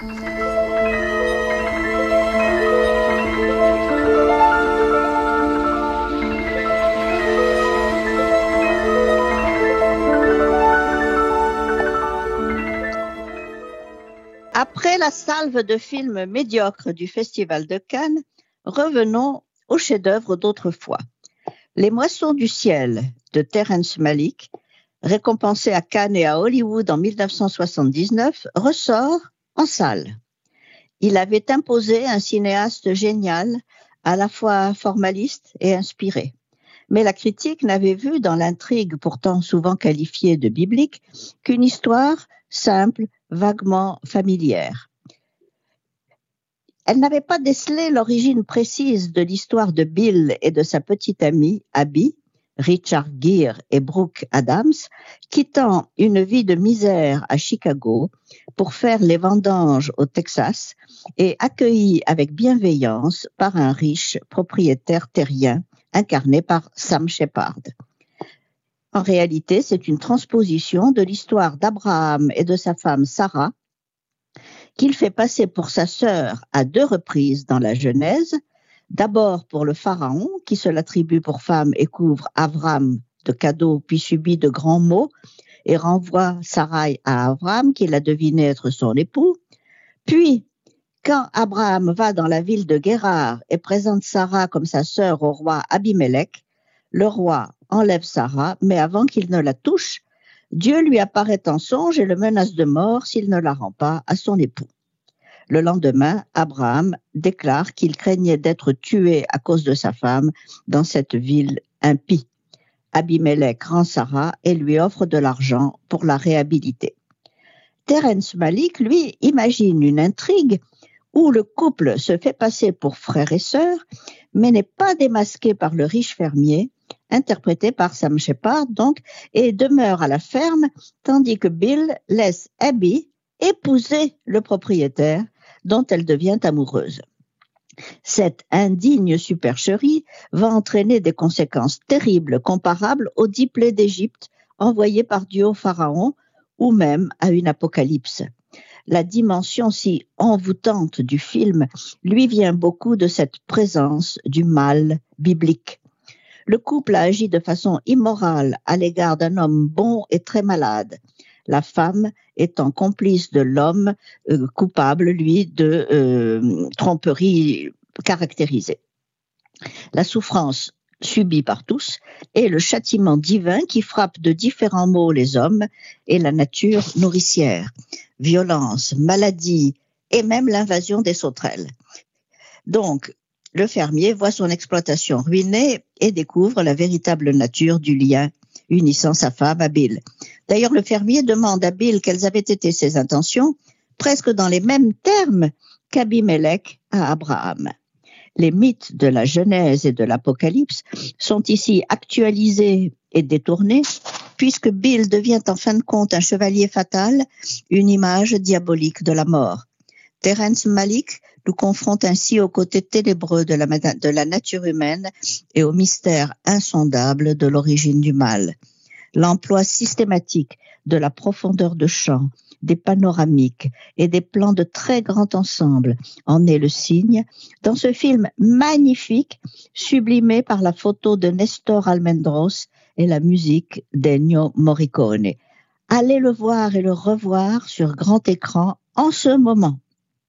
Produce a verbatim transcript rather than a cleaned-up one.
Après la salve de films médiocres du Festival de Cannes, revenons au chef-d'œuvre d'autrefois. Les Moissons du ciel de Terrence Malick, récompensé à Cannes et à Hollywood en dix-neuf cent soixante-dix-neuf, ressort en salle. Il avait imposé un cinéaste génial, à la fois formaliste et inspiré. Mais la critique n'avait vu dans l'intrigue, pourtant souvent qualifiée de biblique, qu'une histoire simple, vaguement familière. Elle n'avait pas décelé l'origine précise de l'histoire de Bill et de sa petite amie, Abby, Richard Gere et Brooke Adams, quittant une vie de misère à Chicago pour faire les vendanges au Texas et accueillis avec bienveillance par un riche propriétaire terrien incarné par Sam Shepard. En réalité, c'est une transposition de l'histoire d'Abraham et de sa femme Sarah qu'il fait passer pour sa sœur à deux reprises dans la Genèse, d'abord pour le pharaon qui se l'attribue pour femme et couvre Avram de cadeaux puis subit de grands maux et renvoie Sarai à Avram qui l'a deviné être son époux, puis quand Abraham va dans la ville de Guérar et présente Sarah comme sa sœur au roi Abimelech, le roi enlève Sarah, mais avant qu'il ne la touche, Dieu lui apparaît en songe et le menace de mort s'il ne la rend pas à son époux. Le lendemain, Abraham déclare qu'il craignait d'être tué à cause de sa femme dans cette ville impie. Abimelech rend Sarah et lui offre de l'argent pour la réhabiliter. Terrence Malick, lui, imagine une intrigue où le couple se fait passer pour frère et sœur, mais n'est pas démasqué par le riche fermier, interprété par Sam Shepard donc, et demeure à la ferme, tandis que Bill laisse Abby épouser le propriétaire dont elle devient amoureuse. Cette indigne supercherie va entraîner des conséquences terribles comparables aux dix plaies d'Égypte envoyées par Dieu au pharaon ou même à une apocalypse. La dimension si envoûtante du film lui vient beaucoup de cette présence du mal biblique. Le couple a agi de façon immorale à l'égard d'un homme bon et très malade, la femme étant complice de l'homme euh, coupable, lui, de euh, tromperie caractérisée. La souffrance subie par tous et le châtiment divin qui frappe de différents maux les hommes et la nature nourricière, violence, maladie et même l'invasion des sauterelles. Donc, le fermier voit son exploitation ruinée et découvre la véritable nature du lien unissant sa femme à Bill. D'ailleurs, le fermier demande à Bill quelles avaient été ses intentions, presque dans les mêmes termes qu'Abimelech à Abraham. Les mythes de la Genèse et de l'Apocalypse sont ici actualisés et détournés, puisque Bill devient en fin de compte un chevalier fatal, une image diabolique de la mort. Terrence Malick nous confronte ainsi au côté ténébreux de la, de la nature humaine et au mystère insondable de l'origine du mal. L'emploi systématique de la profondeur de champ, des panoramiques et des plans de très grand ensemble en est le signe dans ce film magnifique sublimé par la photo de Nestor Almendros et la musique d'Ennio Morricone. Allez le voir et le revoir sur grand écran en ce moment.